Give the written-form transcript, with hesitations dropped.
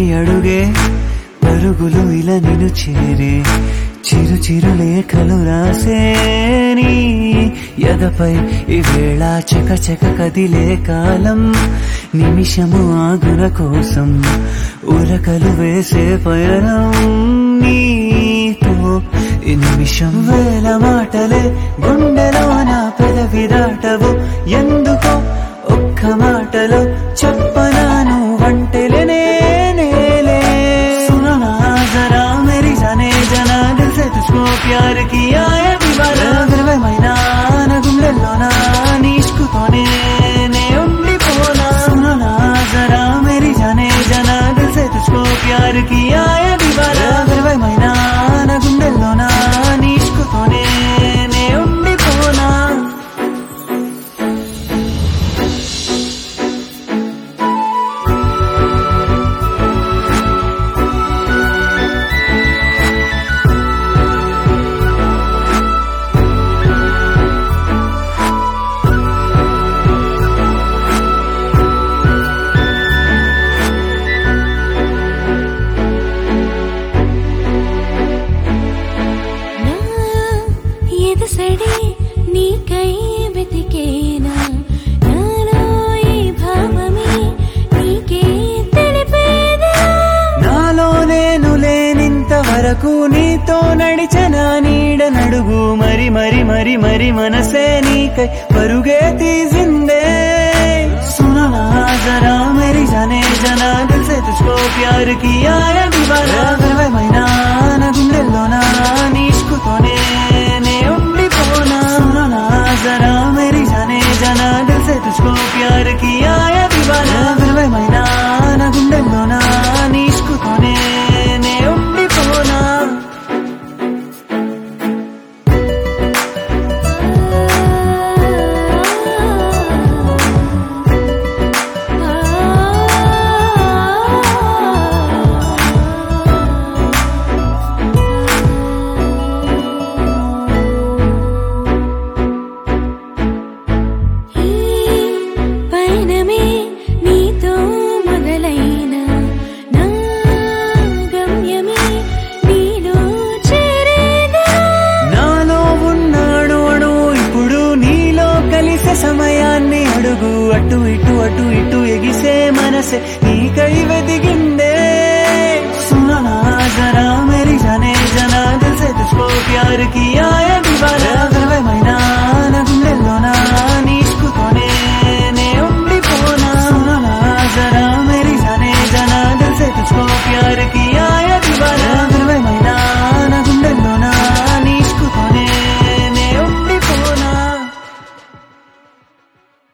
అడుగే పరుగులు ఇలా నిన్ను చేరే చిరు చిరు లేఖలు రాసే నీ ఎదపై ఈవేళ చక చక కదిలే కాలం నిమిషము ఆగున కోసం ఉరకలు వేసే పయనం నీతో ఈ నిమిషం వేల మాటలే గుండెలో నా పెదవి దాటవు ఎందుకో ఒక్క మాటలో చెప్పనాను వంటెలే నేనేలే సుననా జరా మేరీ జానే జనా దిల్ సే తుజ్కో ప్యార్ కియా है दीवाना విరవైనా నా గుండెల్లోనా నీ ఇష్కుతోనే నే ఉండిపోనా సుననా జరా మేరీ జానే జనా దిల్ సే తుజ్కో ప్యార్ కియా है दीवाना విరవైనా నా గుండెల్లోనా నీ ఇష్కుతోనే నే ఉండిపోనా ఎదసడి నీకై వెతికేనా నాలో ఈ భావమే నీకే తెలిపేదా నాలో నేను లేనింత వరకు నీతో నడిచన నీడ నడుగు మరి మరి మరి మరి మనసే నీకై పరుగే తీసిందే సుననా జరా మేరీ జానే జనా దిల్ సే తుజ్కో ప్యార్ కియా है दीवाना విరవైనా నా గుండెల్లోనా నీ ఇష్కుతోనే నే ఉండిపోనా సుననా జరా మేరీ జానే జనా దిల్ సే తుజ్కో ప్యార్ కియా है दीवाना విరవైనా నా గుండెల్లోనా నీ ఇష్కుతోనే నే ఉండిపోనా పయనమే నీతో మొదలైన నా గమ్యమే నీలో చేరేదా నాలో ఉన్నాడు అడు ఇప్పుడు నీలో కలిసే సమయాన్ని అడుగు అటు ఇటు ఎగిసే మనసే నీ